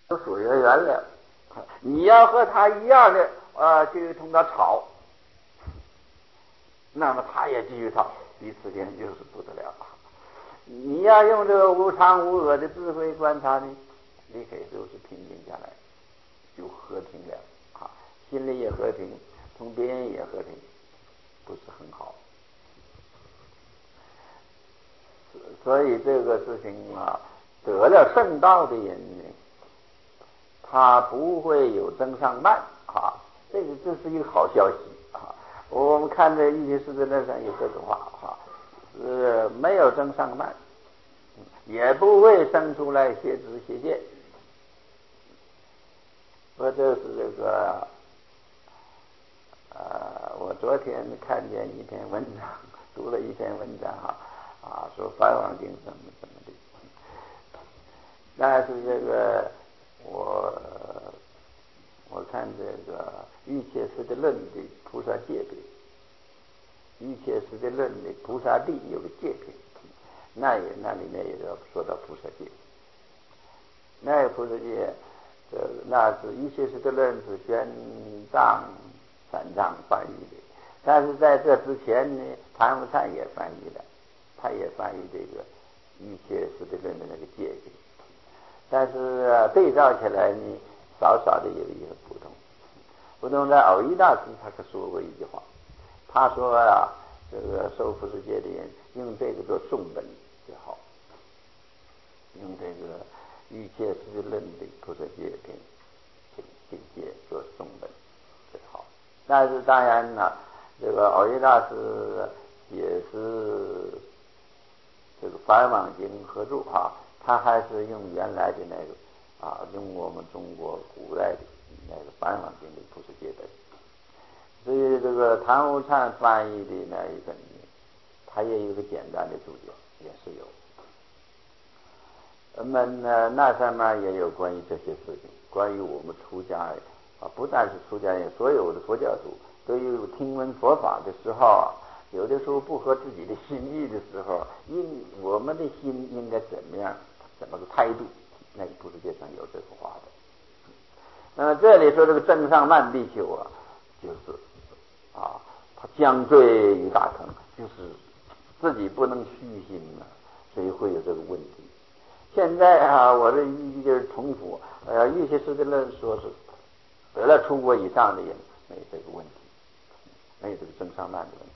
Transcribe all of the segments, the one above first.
都属于原了。你要和他一样的去同他吵，那么他也继续吵，彼此间就是不得了。你要用这个无常无我的智慧观察呢，你可以就是平静下来，就和平了啊，心里也和平，从别人也和平，不是很好。所以这个事情啊，得了圣道的人呢，他不会有增上慢啊，这是一个好消息啊。我们看这一些师的论上有这种话啊，没有增上慢，也不会生出来邪知邪见。这是这个我昨天看见一篇文章，读了一篇文章说梵网经怎么的，但是这个我看这个欲切师的论的菩萨戒品，欲切师的论的菩萨地有个戒品，那里面也要说到菩萨戒，那个菩萨戒，那是欲切师的论是玄奘三藏翻译的，但是在这之前呢，谭福灿也翻译了，他也翻译这个欲切师的论的那个戒品，但是对照起来呢，少少的有一些不同。不同在偶一大师他可说过一句话，他说这个受菩萨戒的人用这个做诵本最好，用这个欲切师论的菩萨戒品境界做诵本最好。但是当然呢，这个偶一大师也是这个梵网经合著他还是用原来的那个用我们中国古代的那个梵网经的菩萨戒本。所以这个谭无灿翻译的那一本，他也有一个简单的注解，也是有。那上面也有关于这些事情，关于我们出家不但是出家人，所有的佛教徒对于听闻佛法的时候有的时候不合自己的心意的时候，我们的心应该怎么样，怎么个态度？那个菩萨戒上有这个话的。那么这里说这个正上慢比丘就是他将罪于大成，就是自己不能虚心所以会有这个问题。现在我这一就是重复，有些师的论说是得了出国以上的人没有这个问题，没有这个正上慢的问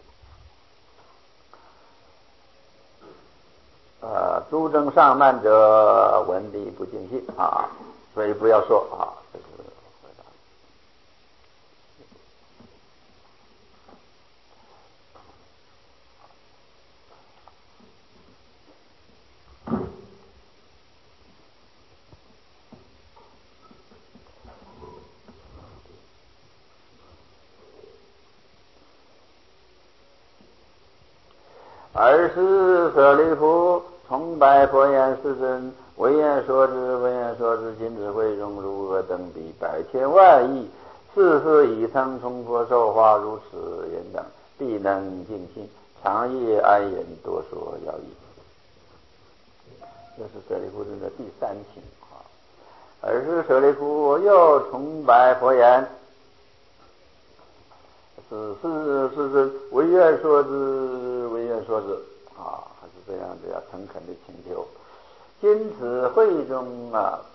题。诸正上慢者，闻理不尽信所以不要说这是回答。尔时舍利弗崇拜佛言：世尊，唯愿说之，唯愿说之。今智慧中如何等比百千万亿，世世已曾从佛受化，如此人等，必能尽信，常夜安忍，多说要义。这是舍利弗的第三请尔时舍利弗又崇拜佛言：世尊，唯愿说之，唯愿说之还是这样的诚恳的请求。今此会中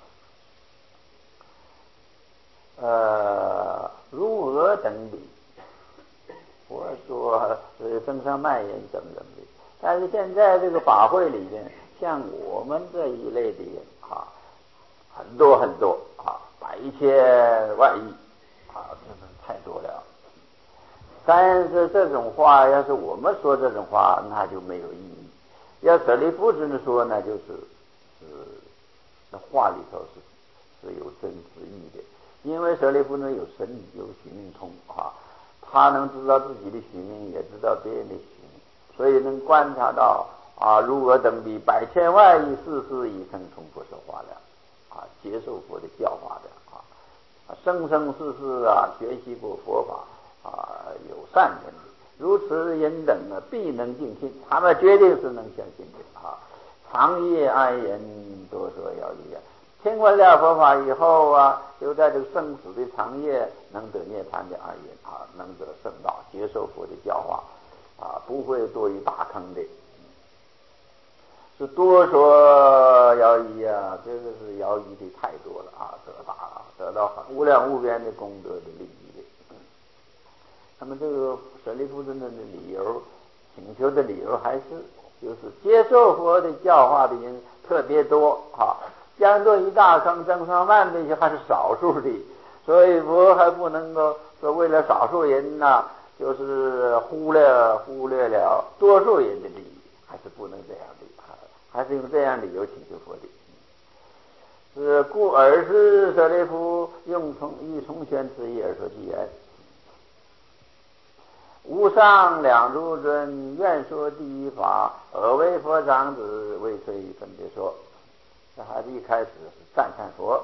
如何等比？我说增上慢人怎么的，但是现在这个法会里面，像我们这一类的人很多很多百千万亿真是太多了。但是这种话要是我们说这种话，那就没有意义。要舍利弗这么说呢，就是那话里头是有真实意的。因为舍利弗呢有神有许命通他能知道自己的许命，也知道别人的许命，所以能观察到如何等比百千万亿世世已曾从佛受化了接受佛的教化的生生世世学习过佛法有善根的，如此人等必能尽信，他们决定是能相信的常夜安忍，多说要义听闻了佛法以后啊，就在这个生死的长夜能得涅槃的而言啊，能得圣道，接受佛的教化啊，不会堕于大坑的。是多说摇移啊，这个是摇移的太多了啊，得到无量无边的功德的利益的。那么这个舍利弗尊者的理由，请求的理由还是就是接受佛的教化的人特别多啊，将堕于大坑增上万倍些还是少数的，所以佛还不能够说为了少数人呢，就是忽略了多数人的利益，还是不能这样的。还是用这样理由请求佛的，是故尔时舍利弗用以从玄之意而说其言：无上两诸尊愿说第一法，尔为佛长子，为虽分别说。这还是一开始是赞叹佛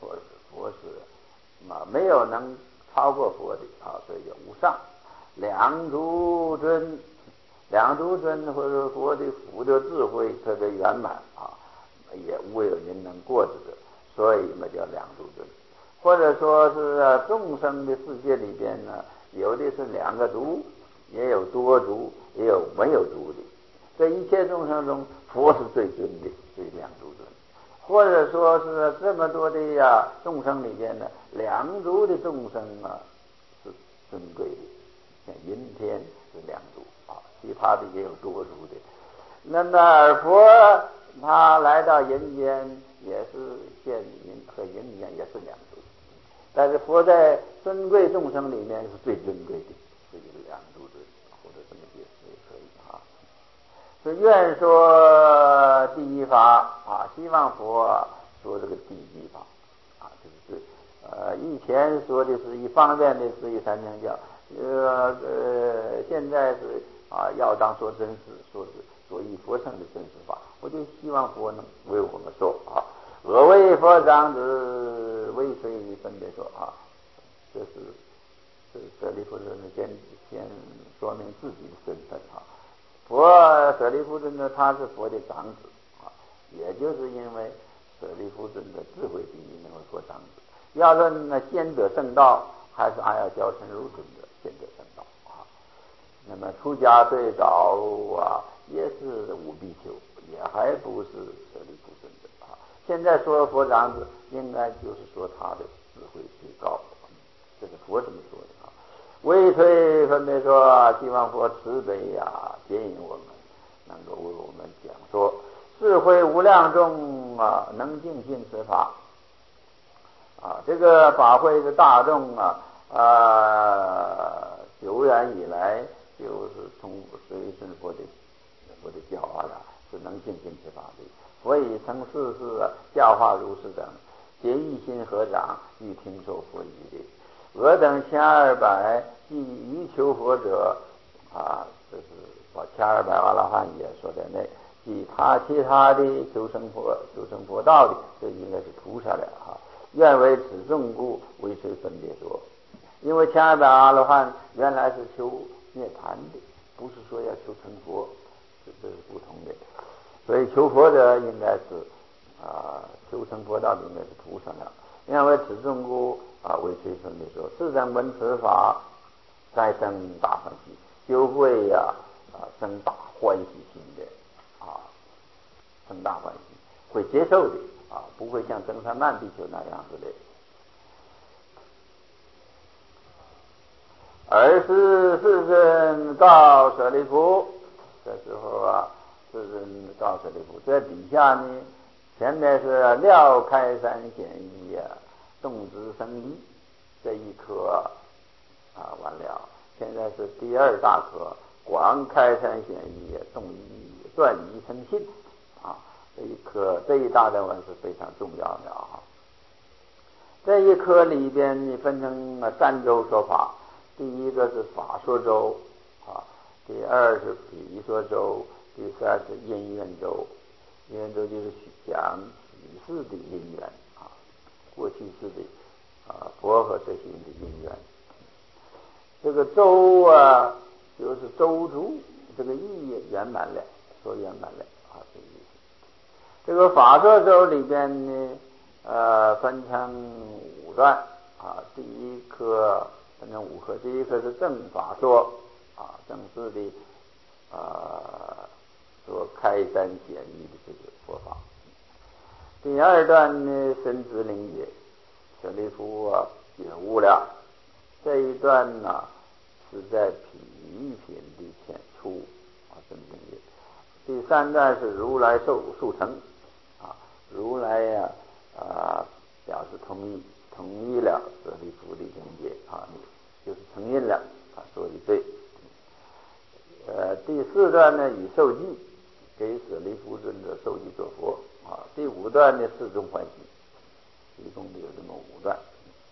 是没有能超过佛的啊，所以叫无上两诸尊。两诸尊或者佛的福的智慧特别圆满啊，也无有人能过这个，所以嘛叫两诸尊。或者说是众生的世界里边呢，有的是两个诸，也有多诸，也有没有诸的。在一切众生中，佛是最尊的，所以两诸尊。或者说是这么多的众生里边呢，两诸的众生啊是尊贵的，像阴天是两诸。其他的也有多诸的，那么佛他来到人间也是现阴和人间也是两诸，但是佛在尊贵众生里面是最尊贵的，是一个两诸尊，或者这么解释也可以啊。是愿说第一法啊，希望佛说这个第一法啊，这是以前说的是一方面的是一三乘教，现在是。要当说真实，说是所以佛乘的真实法，我就希望佛能为我们说啊。我为佛长子，为谁分别说啊？这是舍利弗尊者先说明自己的身份啊。舍利弗尊者他是佛的长子啊，也就是因为舍利弗尊者智慧第一，能为佛长子。要论先得正道，还是阿要教成如尊者先得正道。那么出家最早也是五比丘，也还不是舍利弗尊者啊。现在说佛长子，应该就是说他的智慧最高，这是佛这么说的啊。为推分别说，希望佛慈悲接引我们，能够为我们讲说智慧无量众能尽信此法这个法会的大众久远以来。就是从随顺佛的教化是能尽尽此法的。所以曾世教化如是等，皆一心合掌，欲听受佛语的。我等1200即于求佛者这是把1200阿罗汉也说在内，即其他的求生佛道的，这应该是菩萨了愿为此众故，为谁分别说？因为1200阿罗汉原来是求涅槃的，不是说要求成佛，这是不同的。所以求佛者应该是求成佛道的应该是菩萨了。因为此众故为谁分别说？是等闻此法，该生大欢喜，就会生大欢喜心的生大欢喜，会接受的不会像登山曼比丘那样子的。而是世尊告舍利弗，这时候世尊告舍利弗，这底下呢，前面是廖开山显义动之生一这一科完了，现在是第二大科广开山显义动一断一生信这一大段文是非常重要的这一科里边你分成3周说法。第一个是法说周第二是比说周，第三是因缘周。因缘周就是讲许世的因缘过去世的佛和这些人的因缘。这个周就是周足，这个意也圆满了，说圆满了这个意思。这个法说周里边呢分成5段啊。第一科分成5科，第一科是正法说啊，正式的说开山显义的这个佛法。第二段呢，深知灵解，舍利弗觉悟了。这一段呢，是在品的浅出啊，深灵解。第3段是如来速成啊，如来表示同意了舍利弗的境界啊，就是承认了啊，说的对。第4段呢，以受记给舍利弗尊者受记作佛啊。第5段呢，四众欢喜，一共有这么5段。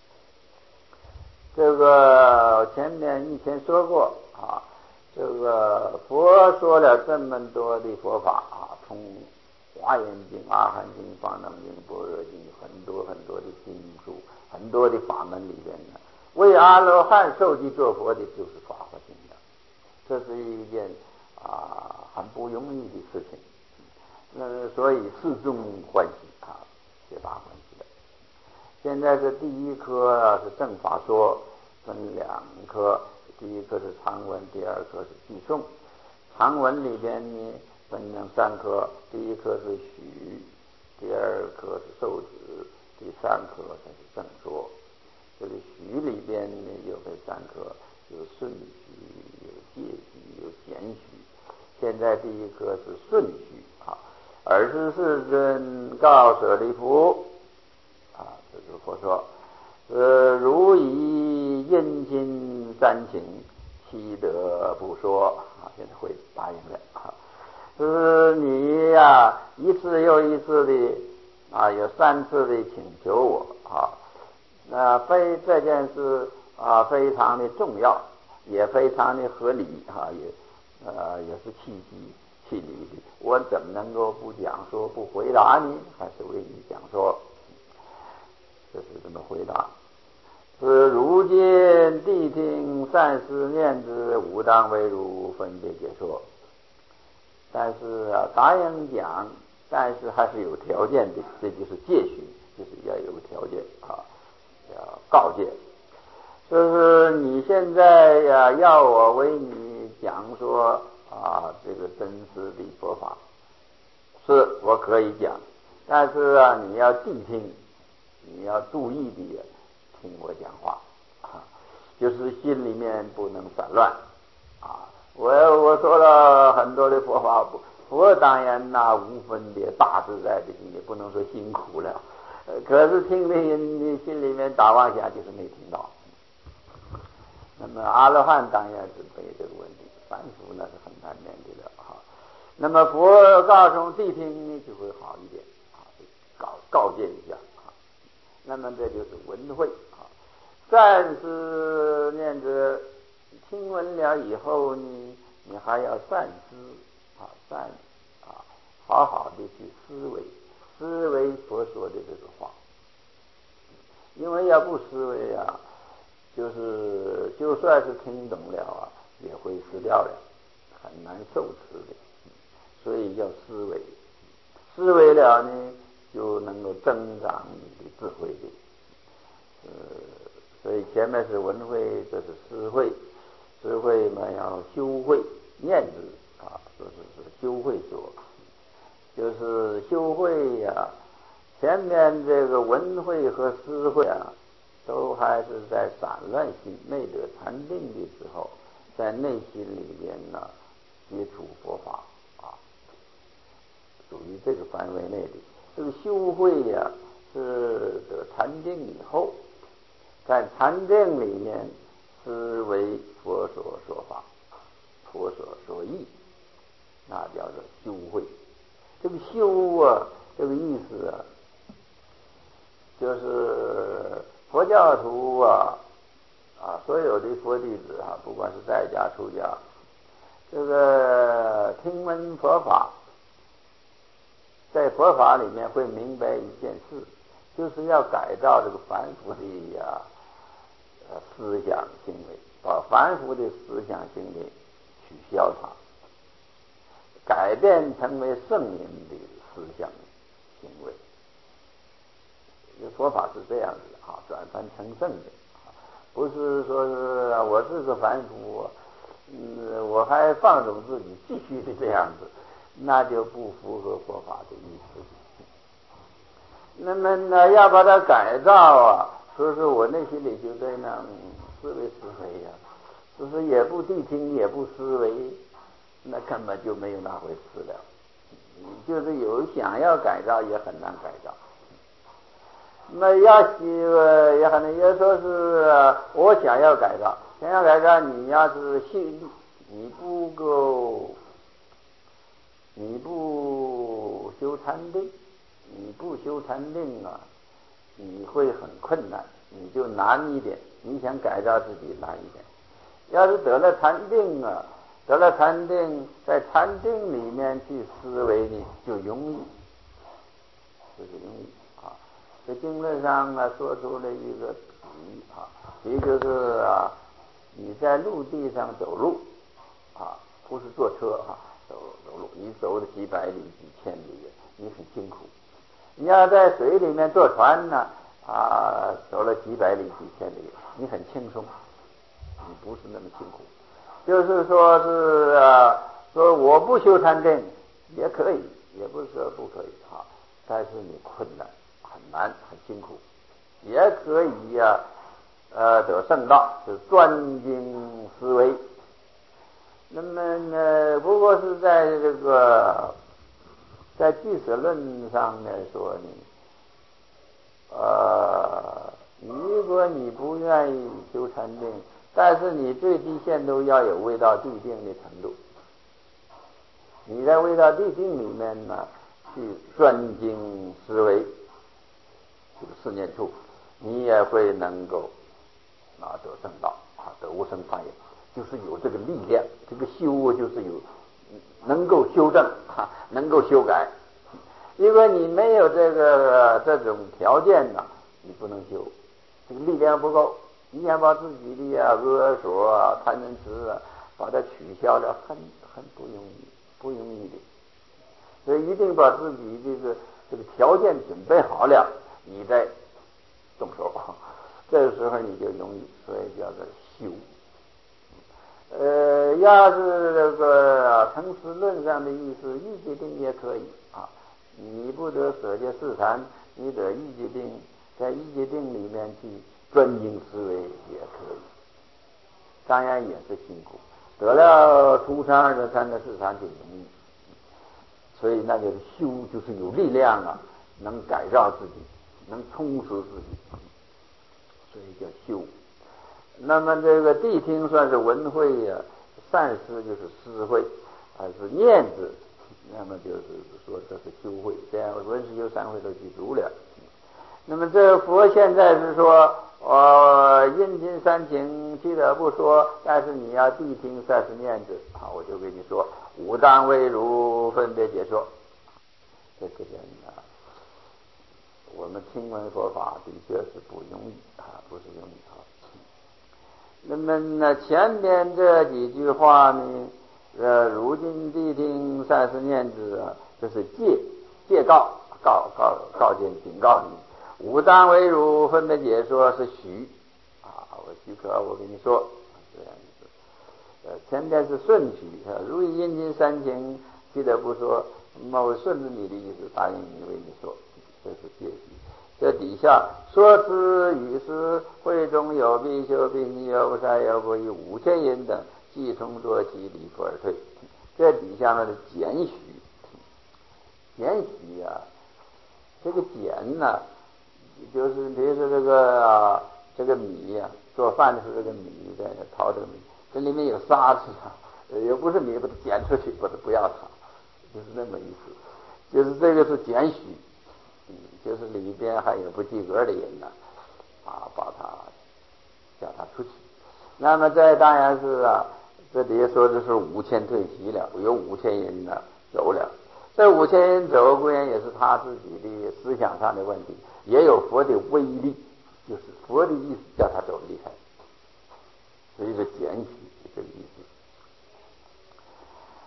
这个前面以前说过啊，这个佛说了这么多的佛法啊，从华严经、阿含经、方丈经、般若经，很多的经书，很多的法门里边呢，为阿罗汉受记作佛的就是法华经的，这是一件很不容易的事情。所以四众欢喜啊，皆大欢喜的。现在是第一科是正法说，分2科，第一科是常文，第2科是偈颂。常文里边呢分成3科，第一科是许，第2科是受持，第3科才是正说。这个许里边呢又分3科，有顺许，有戒许，有闲许。现在第一科是顺许啊。24尊告舍利弗啊，这是佛说，如以殷勤3请，其德不说啊。现在会答应了啊。你呀，一次又一次的有3次的请求我啊。非这件事非常的重要，也非常的合理啊，也是气理的。我怎么能够不讲说不回答呢？还是为你讲说，这是这么回答。如今谛听善思念之，吾当为汝分别解说。但是答应讲，但是还是有条件的，这就是戒许，就是要有条件啊，要告诫。就是你现在要我为你讲说这个真实的佛法，是我可以讲，但是你要谛听，你要注意的听我讲话就是心里面不能散乱我说了很多的佛法，佛当然无分别大自在的心，也不能说辛苦了，可是听的你心里面打妄想，就是没听到。那么阿罗汉当然是没这个问题，凡夫那是很难面对的那么佛告诉谛听呢，就会好一点告诫一下那么这就是闻会善思念之，听闻了以后呢，你还要善思好好的去思维佛说的这个话，因为要不思维就算是听懂了也会失掉了，很难受持的。所以要思维了呢，就能够增长你的智慧的。所以前面是闻慧，这是思慧嘛，要修慧念之是修慧说，就是修慧前面这个闻慧和思慧都还是在散乱心没得禅定的时候，在内心里面接触佛法属于这个范围内的。这个修慧是得禅定以后，在禅定里面思维佛所说法，佛所说义，那叫做修慧。这个修这个意思就是佛教徒所有的佛弟子不管是在家出家，这个听闻佛法，在佛法里面会明白一件事，就是要改造这个凡夫的思想行为，把凡夫的思想行为取消它，改变成为圣人的思想行为。 佛法是这样子的啊，转凡成圣的，不是说是我是个凡夫，我还放纵自己继续的这样子，那就不符合佛法的意思。那么呢，要把它改造啊，说是我内心里就在那思维呀，就是也不谛听，也不思维，那根本就没有那回事了。就是有想要改造，也很难改造。那也很难，也说是我想要改造，你要是你不修禅定，啊，你会很困难，你就难一点。你想改造自己难一点。要是得了禅定啊，在禅定里面去思维呢，就容易，就是容易啊。这经论上呢说出了一个比喻啊，比喻就是你在陆地上走路啊，不是坐车走路，你走了几百里、几千里，你很辛苦。你要在水里面坐船呢走了几百里、几千里，你很轻松，你不是那么辛苦。就是说是说我不修禅定也可以，也不是说不可以但是你困难很难，很辛苦。也可以得圣道，是专精思维。那么呢，不过是在这个在俱舍论上面说如果你不愿意修禅定，但是你最低限度要有未到地定的程度。你在未到地定里面呢，去专精思维，这个四念处，你也会能够得正道得无生法眼，就是有这个力量。这个修就是有能够修正能够修改。因为你没有这种条件呢，你不能修，这个力量不够。你想把自己的恶所贪嗔痴把它取消了，很不容易的。所以一定把自己这个条件准备好了，你再动手，这个时候你就容易，所以叫做修。要是这个成实论上的意思，欲界定也可以你不得舍戒四禅，你得欲界定，在欲界定里面去专精思维也可以，当然也是辛苦。得了初禅、二禅、四禅就容易，所以那就是修，就是有力量能改造自己，能充实自己，所以叫修。那么这个谛听算是闻慧善思就是思慧，还是念字，那么就是说这是修慧，这样闻思修三慧都记住了。那么这佛现在是说阴尽三情其得不说，但是你要谛听30念字我就跟你说五当为如分别解说。这个人我们听闻佛法的确是不容易不是容易那么前面这几句话呢如今谛听30念字这是戒告诫警告你。五当为如分别解说是许我许可我跟你说这样子。前面是顺许如以阴尽三情其得不说，那我顺着你的意思答应你为你说，这是戒许。这底下说之与之会中有必修必逆有不善有不义五千音等，即从作其离佛而退。这底下呢是简许，这个简呢就是比如说这个米做饭的时候这个米在淘这个米，这里面有沙子也不是米把它捡出去，把它不要它，就是那么意思。就是这个是简许，就是里边还有不及格的人把它叫他出去。那么这当然是这里说的是5000退席了，有5000人走了。这5000人走固然也是他自己的思想上的问题，也有佛的威力，就是佛的意思叫他走离开，所以是简许这个意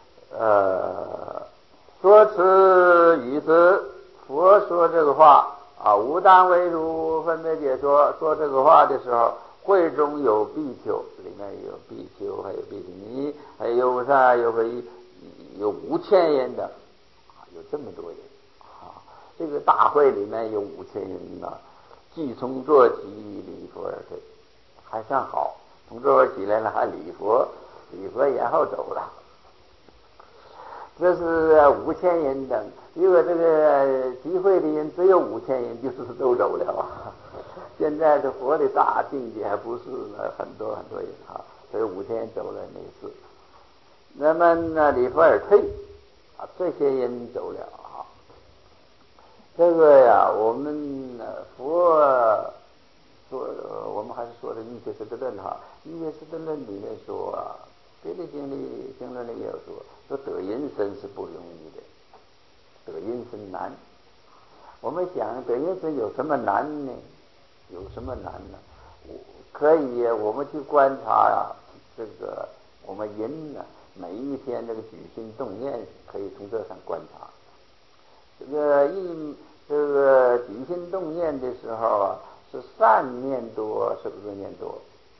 思。说此与之佛说这个话吾当为汝分别解说。说这个话的时候，会中有比丘，里面有比丘，还有比丘尼，还有啥？有5000人的，有这么多人这个大会里面有5000人呢，既从坐起，礼佛而退，还算好。从这儿起来了，还礼佛然后走了。这是5000人等，如果这个集会的人只有5000人，就是都走了现在的佛的大境界还不是很多人所以5000人走了没事。那么呢，礼佛而退这些人走了这个呀，我们佛说，我们还是说的《一切师地论》《一切师地论》里面说别的经论里也有说得人身是不容易的，得人身难。我们想得人身有什么难呢？有什么难呢？可以我们去观察这个我们人呢，每一天这个举心动念，可以从这上观察。这个举心动念的时候是善念多是恶念多？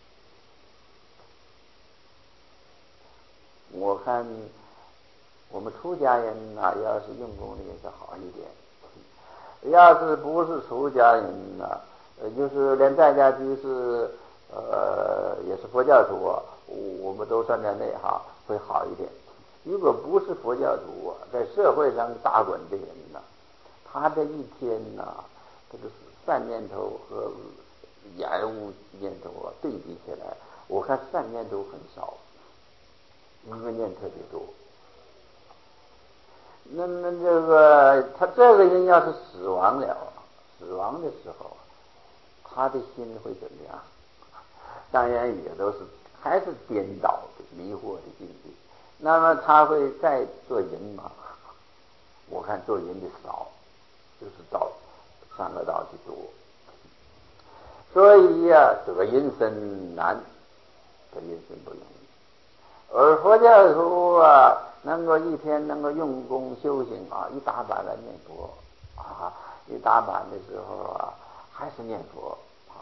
我看我们出家人要是用功的也是好一点，要是不是出家人就是连在家居士也是佛教徒我们都算在内会好一点。如果不是佛教徒在社会上打滚的人他这一天这个善念头和厌恶念头对比起来，我看善念头很少，恶念特别多。那么这个他这个人要是死亡的时候，他的心会怎么样？当然也都是还是颠倒的迷惑的境界。那么他会再做人吗？我看做人的少，就是到三恶道去做。所以得人身难，得人身不容易。而佛教徒能够一天能够用功修行一大半来念佛一大半的时候还是念佛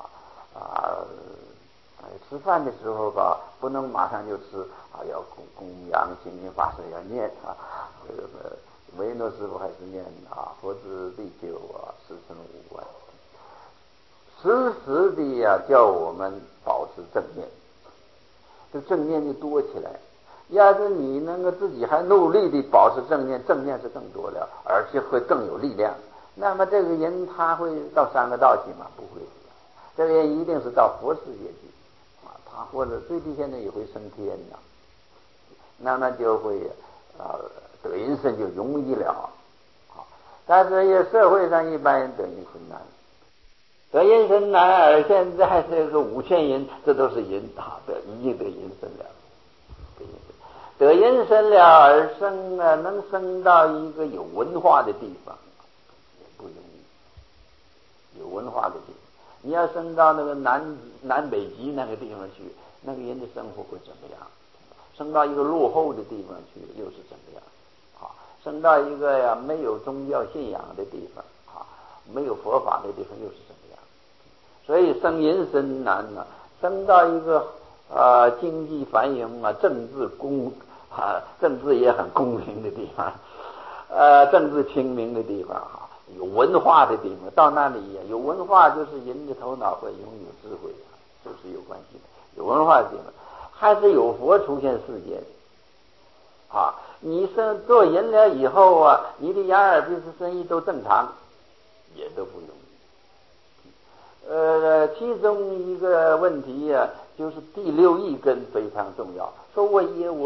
吃饭的时候不能马上就吃要供养清净法师要念这个维诺师傅还是念佛子地久时辰无关，时时的叫我们保持正念，这正念就多起来。要是你能够自己还努力的保持正念，正念是更多了，而且会更有力量。那么这个人他会到三个道去吗？不会。这个人一定是到佛世界去他或者最低限度也会升天那么就会得人身就容易了但是社会上一般人得人身难，得人身难，而现在这个5000人，这都是人已经得人身了。得人身了而生能生到一个有文化的地方也不容易。有文化的地方，你要升到那个南北极那个地方去，那个人的生活会怎么样？升到一个落后的地方去又是怎么样？升到一个没有宗教信仰的地方没有佛法的地方又是怎么样？所以生人身难升到一个经济繁荣政治也很公平的地方政治清明的地方有文化的地方，到那里有文化就是人的头脑会拥有智慧就是有关系的。有文化的地方还是有佛出现世间你做人了以后你的眼耳鼻舌身意都正常也都不容易其中一个问题就是第六意根非常重要。说我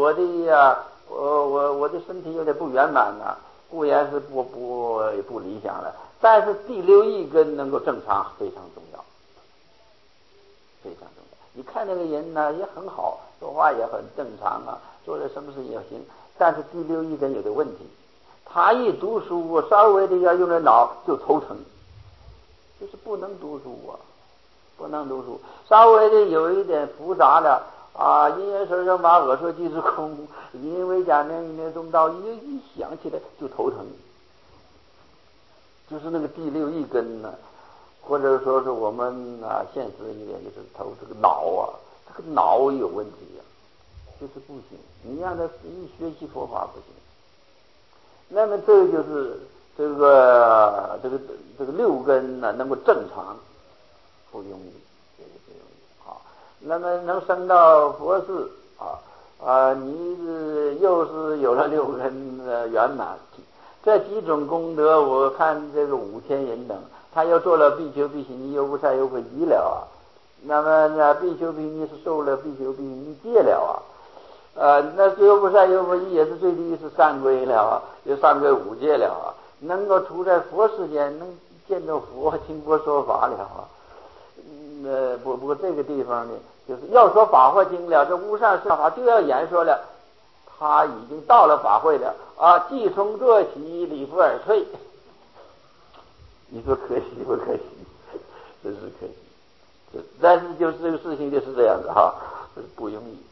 的身体有点不圆满固然是不理想了，但是第六意根能够正常非常重要，非常重要。你看那个人也很好，说话也很正常做的什么事也行，但是第六意根有的问题，他一读书稍微的要用点脑就头疼，就是不能读书不能读书，稍微的有一点复杂了因缘色声法恶说即是空，因为假名因缘中道一想起来就头疼， 就是那个第六意根呢，或者说是我们现实一点就是头这个脑这个脑有问题就是不行。你让他一学习佛法不行。那么这就是这个六根呢能够正常，不容易，这个不容易啊。那么能升到佛事你又是有了六根圆满。这几种功德，我看这个5000人等，他又做了比丘、比丘尼、优婆塞、优婆夷了那么比丘、比丘尼是受了比丘、比丘尼戒了那优婆塞、优婆夷也是最低是三皈了有三皈5戒了能够处在佛世间，能见到佛，听佛说法了不过这个地方呢，就是要说法华经了，这无上善法就要演说了。他已经到了法会了即从坐起，礼佛而退。你说可惜不可惜？真是可惜。但是就是这个事情就是这样子不容易。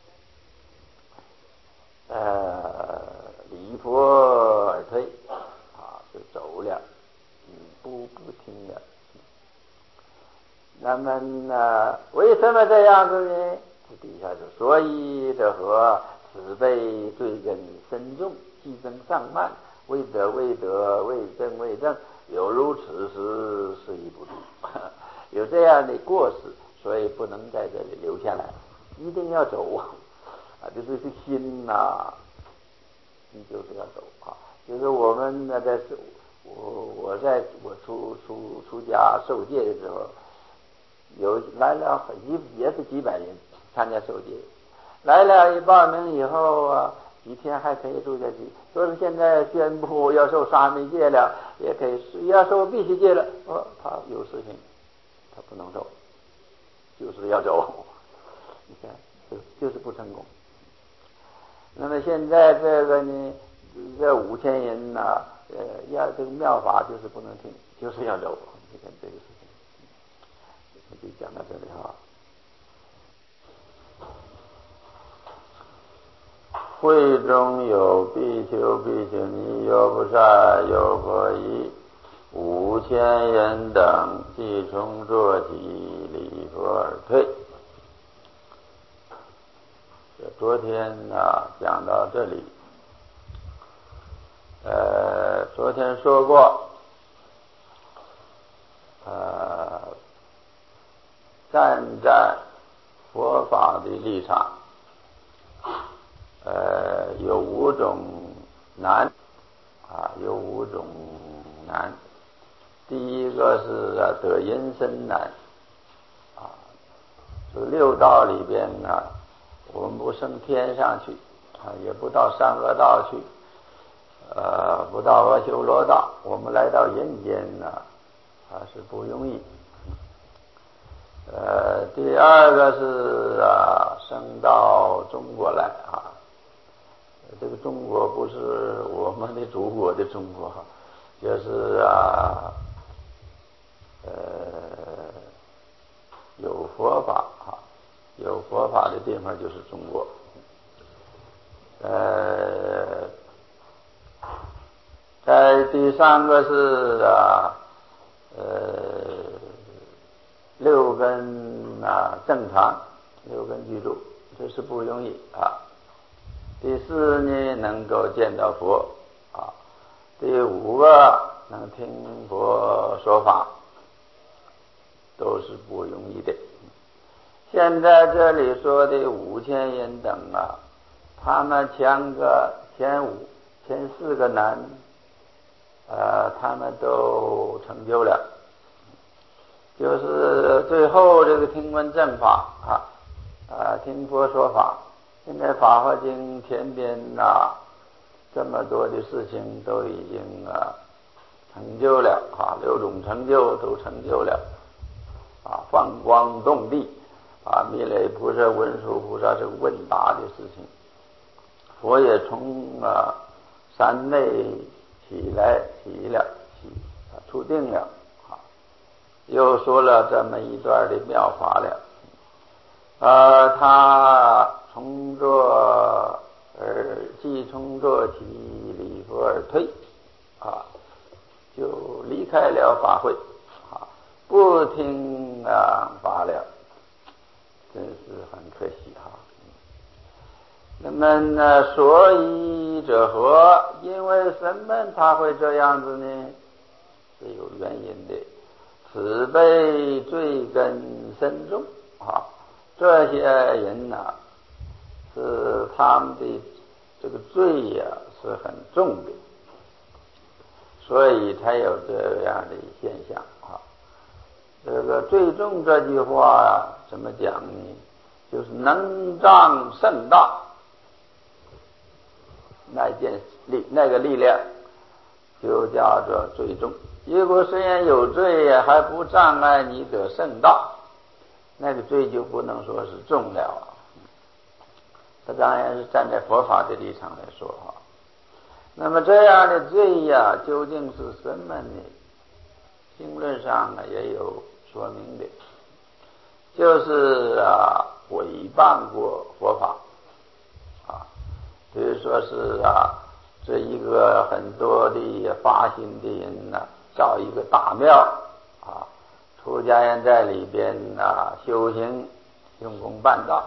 礼佛而退就走了，不听了。那么为什么这样子呢？这底下就所以这和此辈罪根深重，积增上慢，未得未得，未正未正，有如此时，是亦不度。有这样的过失，所以不能在这里留下来，一定要走就是这心你就是要走就是我们我出家受戒的时候，有来了也是几百人参加受戒，来了一报名以后几天还可以住下去。说是现在宣布要受沙弥戒了，也可以；要受必须戒了，他有事情，他不能受，就是要走。你看，就是不成功。那么现在这个呢，这5000人要这个妙法就是不能听，就是要走。你看这个事情，我就讲到这里会中有比丘、比丘尼、优婆塞、优婆夷5000人等，即从坐起，礼佛而退。昨天讲到这里，昨天说过，站在佛法的立场，有5种难有5种难。第一个是得因身难这6道里边我们不升天上去也不到三恶道去不到阿修罗道，我们来到人间是不容易。第二个是升到中国来这个中国不是我们的祖国的中国，就是有佛法有佛法的地方就是中国。第三个是6根正常，6根具足，这是不容易第4呢，能够见到佛第5个能听佛说法，都是不容易的。现在这里说的5000人等他们前4个难他们都成就了，就是最后这个听闻正法听佛说法。现在《法华经》前边这么多的事情都已经成就了6种成就都成就了放光动地弥勒菩萨、文殊菩萨这个问答的事情，佛也从山内起出定了又说了这么一段的妙法了他即从坐起，礼佛而退就离开了法会不听法了，真是很可惜那么呢，所以者何？因为什么他会这样子呢？是有原因的。此辈罪根深重这些人是他们的这个罪是很重的，所以才有这样的现象这个最重这句话怎么讲呢？就是能障甚大，那个力量就叫做最重。如果虽然有罪还不障碍你得甚大，那个罪就不能说是重了他当然是站在佛法的立场来说那么这样的罪究竟是什么呢？经论上也有说明的，就是诽谤过佛法比如说是这一个很多的发心的人造一个大庙出家人在里边修行用功办道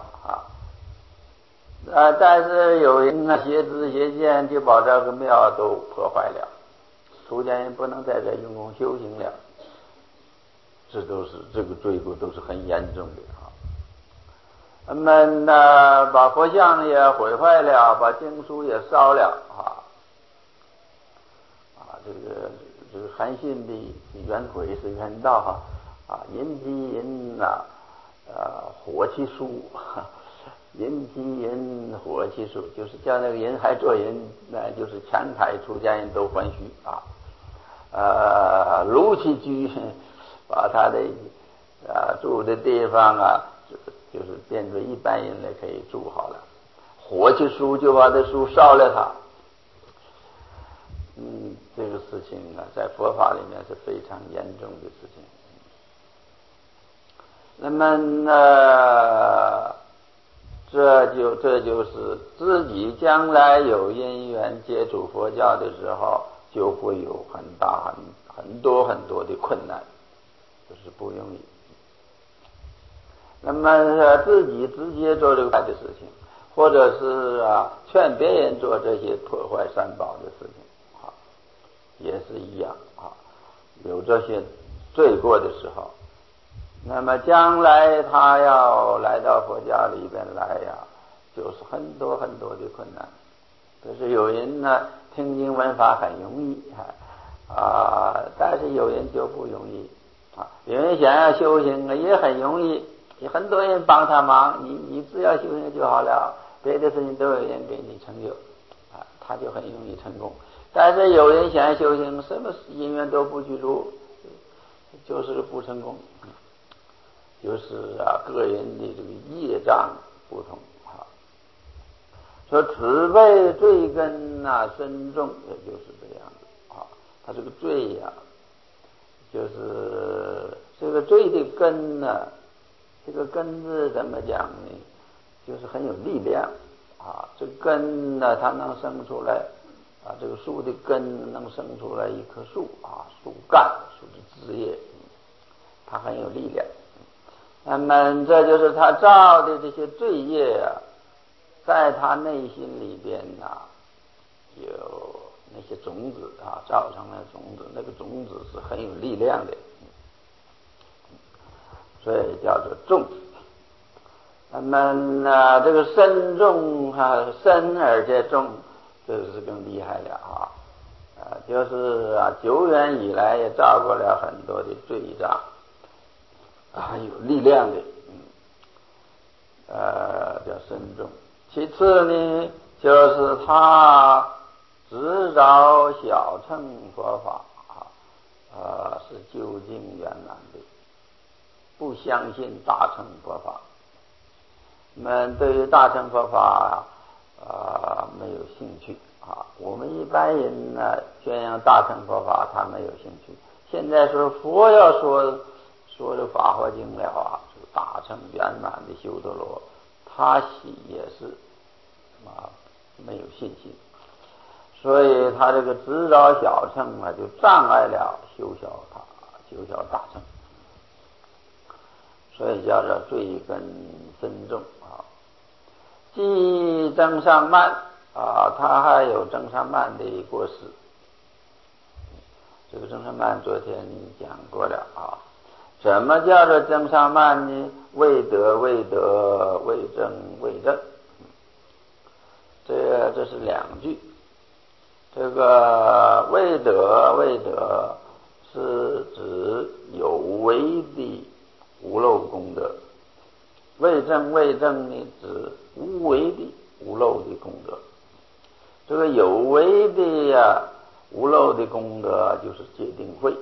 但是有人邪知邪见就把这个庙都破坏了，出家人不能在这用功修行了，这个罪过都是很严重的那么把佛像也毁坏了，把经书也烧了这个韩信的原鬼是原道人即人火气书人即人火气书，就是叫那个人还做人就是全台出家人都欢喜如其居，把他的住的地方就是变作一般人来可以住好了，火气书就把这书烧了它这个事情在佛法里面是非常严重的事情。那么这就是自己将来有因缘接触佛教的时候，就会有很多的困难，就是不容易。那么自己直接做这个坏的事情，或者是劝别人做这些破坏三宝的事情也是一样有这些罪过的时候，那么将来他要来到佛教里边来就是很多的困难。就是有人听经闻法很容易但是有人就不容易有人想要修行也很容易，很多人帮他忙，你只要修行就好了，别的事情都有人给你成就他就很容易成功。但是有人想要修行，什么因缘都不具足，就是不成功，就是个人的这个业障不同说此辈罪根深重，也就是这样子他这个罪就是这个罪的根这个根字怎么讲呢？就是很有力量这个根它能生出来这个树的根能生出来一棵树树干、树的枝叶，它很有力量。那么这就是他造的这些罪业在他内心里边有那些种子造成了种子，那个种子是很有力量的，所以叫做重。那么这个深重深而且重，这个是更厉害了就是久远以来也造过了很多的罪障很有力量的叫深重。其次呢，就是他只找小乘佛法是究竟圆满的，不相信大乘佛法。我们对于大乘佛法没有兴趣我们一般人宣扬大乘佛法他没有兴趣。现在说佛要说这法华经了这个大乘圆满的修德罗，他也是没有信心。 所以他这个执着小乘就障碍了修小大乘，所以叫做罪根深重既增上慢他还有增上慢的过失。这个增上慢昨天讲过了什么叫做增上慢呢？未得未得，未正未正，这是两句。这个未得未得是指有为的无漏功德，未正未正呢指无为的无漏的功德。这个有为的无漏的功德就是戒定慧，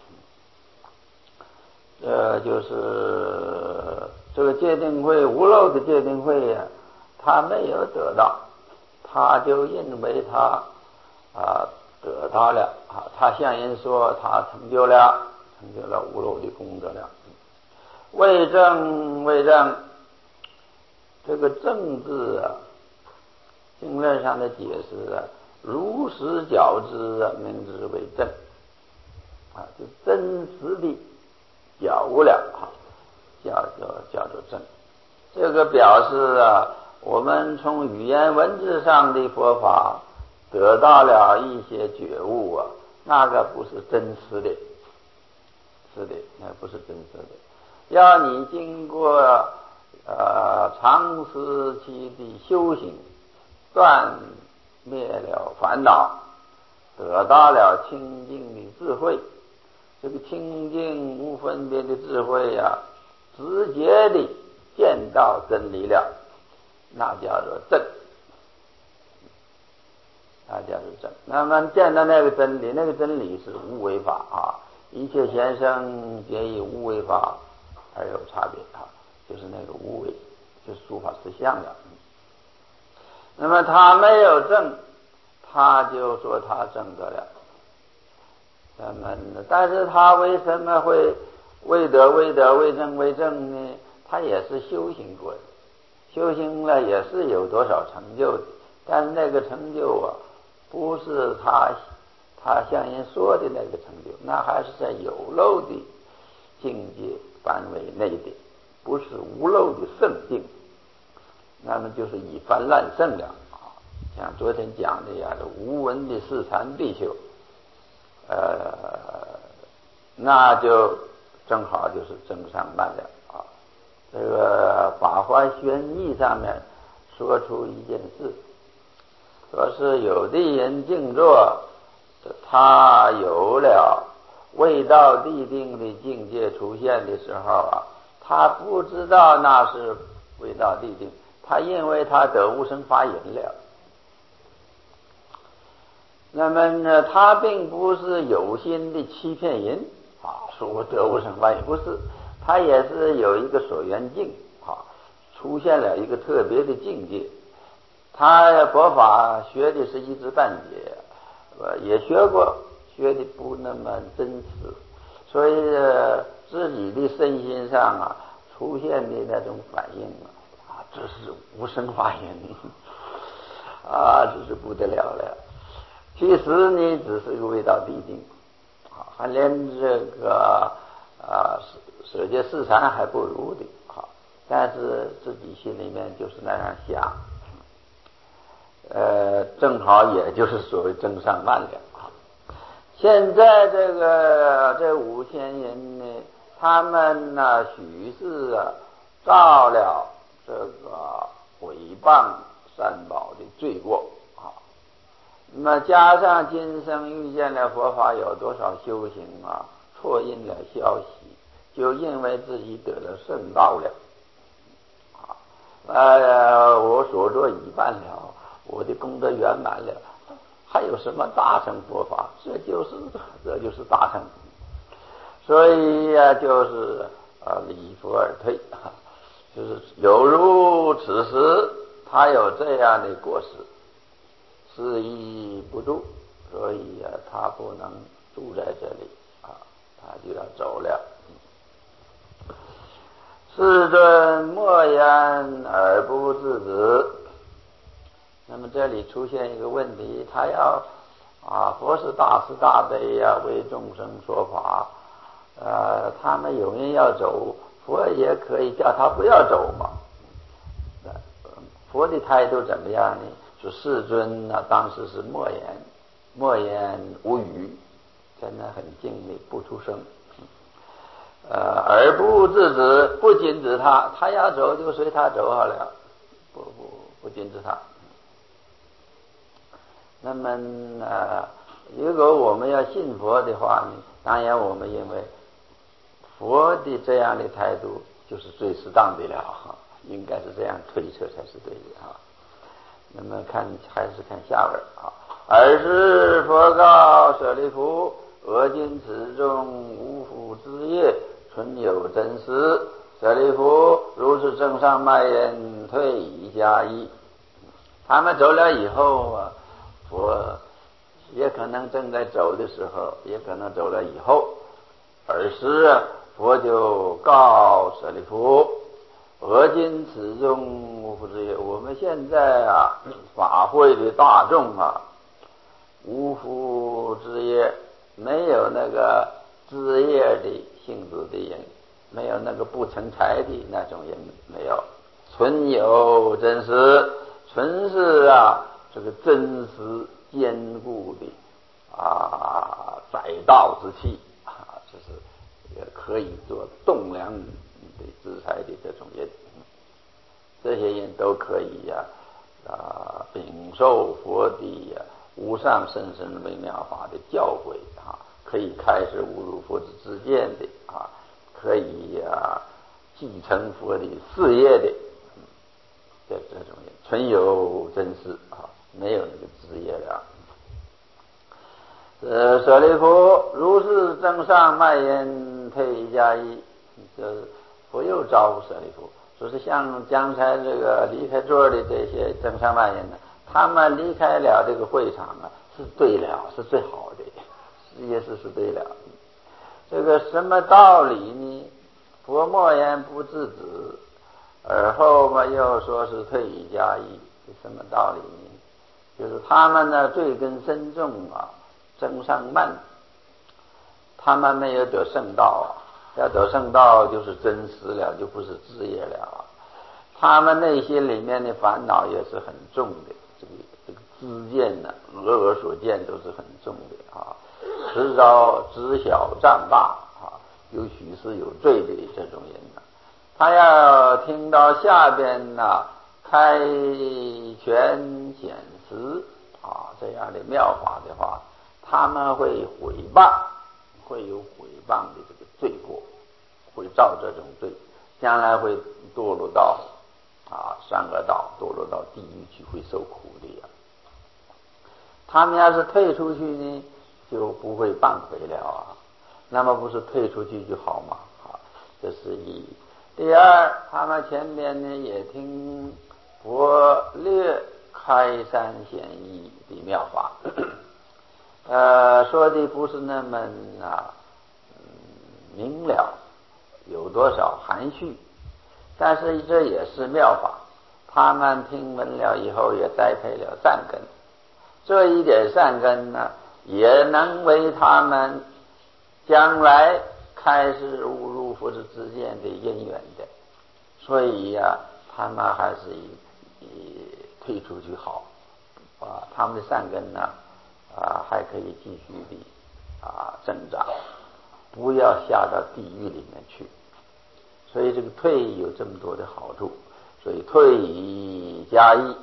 就是这个戒定慧，无漏的戒定慧他没有得到，他就认为他得到了他向人说他成就了无漏的功德了。未正未正，这个正字经论上的解释如实觉知名之为正就真实的觉悟了叫做正。这个表示我们从语言文字上的佛法得到了一些觉悟那个不是真实的，那不是真实的。要你经过长时期的修行，断灭了烦恼，得到了清净的智慧，这个清净无分别的智慧直接的见到真理了，那叫做正，那叫做正。那么见到那个真理，那个真理是无为法一切贤圣皆以无为法而有差别就是那个无为，就是诸法实相了。那么他没有证，他就说他证得了。但是他为什么会未得未得，未正未正呢？他也是修行过的，修行了也是有多少成就的，但是那个成就不是他向人说的那个成就，那还是在有漏的境界范围内的，不是无漏的圣境，那么就是以凡滥圣了像昨天讲的这无闻的四禅必修那就正好就是正上慢了这个法华玄义上面说出一件事，说是有的人静坐，他有了未到地定的境界出现的时候他不知道那是未到地定，他认为他得无生法隐了。那么呢，他并不是有心的欺骗人说我得无生法隐，不是，他也是有一个所缘境出现了一个特别的境界。他佛法学的是一知半解也学过，学的不那么真实，所以自己的身心上出现的那种反应这是无生法隐这是不得了了。其实呢，只是一个未到地定还连这个舍戒四禅还不如的但是自己心里面就是那样想正好也就是所谓正上慢了现在这5000人呢，他们许是造了这个毁谤三宝的罪过那么加上今生遇见了佛法有多少修行错印了消息，就认为自己得了圣道了我所做已办了，我的功德圆满了，还有什么大乘佛法？这就是大乘。所以就是离佛而退就是有如此时他有这样的过失，事依不住，所以他不能住在这里他就要走了。世尊默言而不制止。那么这里出现一个问题，他要佛是大慈大悲呀，为众生说法。他们有人要走，佛也可以叫他不要走嘛。佛的态度怎么样呢？说世尊当时是默言无语，真的很静的不出声。而不制止，不禁止他，他要走就随他走好了，不禁止他。那么如果我们要信佛的话呢，当然我们认为佛的这样的态度就是最适当的了，应该是这样推测才是对的。那么还是看下文。尔时佛告舍利弗：我今此中无复之业，存有真实。舍利弗，如是正上迈言，退以加一。他们走了以后佛也可能正在走的时候，也可能走了以后。尔时佛就告舍利弗：我今此中无复之业，我们现在法会的大众无复之业，没有那个枝叶的性质的人，没有那个不成才的那种人，没有。存有真实，存是这个真实坚固的载道之器就是也可以做栋梁的制裁的这种人，这些人都可以禀受佛的无上甚深微妙法的教诲可以开始悟入佛之知见的可以继承佛的事业的这种人，存有真实没有那个枝叶了。舍利弗，如是正上迈言，退一加一。就是佛又招呼舍利弗，说是像刚才这个离开座的这些正上迈言他们离开了这个会场是对了，是最好的，也是对了。这个什么道理呢？佛默言不制止，而后又说是退一加一，什么道理呢？就是他们罪根深重增上慢，他们没有得圣道要得圣道就是真实了，就不是枝叶了。他们内心里面的烦恼也是很重的，这个知见耳所见都是很重的迟早知晓障大有许是有罪的这种人他要听到下边开权显实这样的妙法的话，他们会毁谤，会有毁谤的这个罪过，会造这种罪，将来会堕落到三恶道，堕落到地狱去，会受苦的他们要是退出去呢，就不会谤回了那么不是退出去就好吗？这是一。第二，他们前面呢也听佛略开山显义的妙法说的不是那么明了，有多少含蓄，但是这也是妙法，他们听闻了以后也栽培了善根，这一点善根也能为他们将来开始悟入佛之知见的因缘的，所以他们还是以退出去好他们的善根还可以继续的增长，不要下到地狱里面去。所以这个退有这么多的好处，所以退以加一。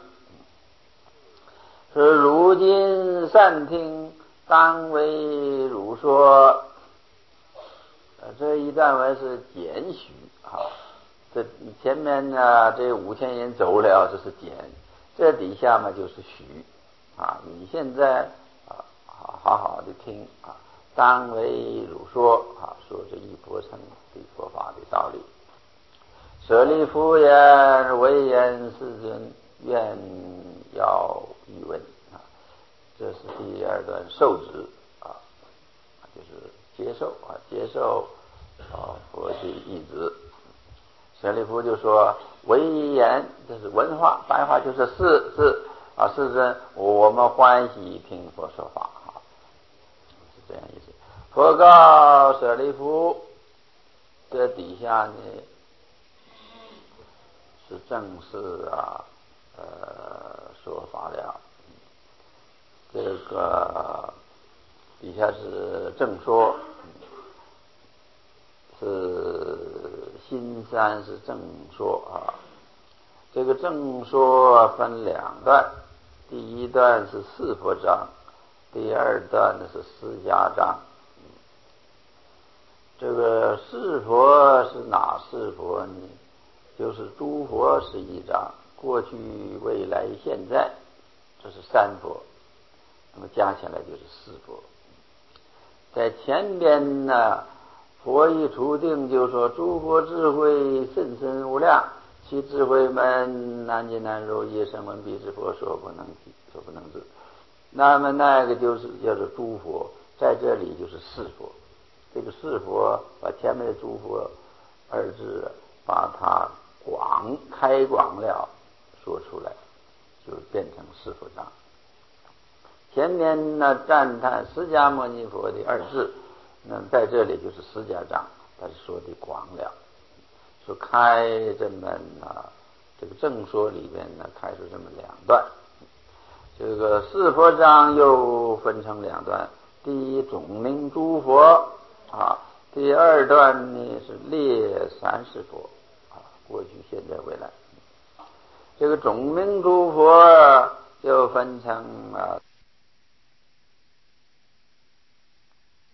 是如今善听，当为汝说。这一段文是简许这前面这5000人走了，这是简，这底下就是许你现在好好的听当为汝说说这一波乘的佛法的道理。舍利弗言：唯言世尊，愿要一问这是第二段受持就是接受佛的意志。舍利弗就说：唯言，这是文化，白话就是是世尊，我们欢喜听佛说法这样意思。佛告舍利弗，这底下呢是正式说法了。这个底下是正说，是新三是正说啊。这个正说分两段，第一段是四佛章，第二段呢是释迦章。这个四佛是哪四佛呢？就是诸佛11章，过去、未来、现在，这是三佛，那么加起来就是四佛。在前边呢，佛一出定就说诸佛智慧甚深无量，其智慧门难解难入，夜声闻彼之佛说不能及，说不能知。那么那个就是叫做诸佛，在这里就是四佛。这个四佛把前面的诸佛二字把它开广了说出来，就变成四佛章。前面呢赞叹释迦牟尼佛的二字，那在这里就是释迦章，它是说的广了，说开这么这个正说里边呢开出这么两段。这个四佛章又分成两段，第一总名诸佛第二段呢是列30佛过去、现在、未来。这个总名诸佛就分成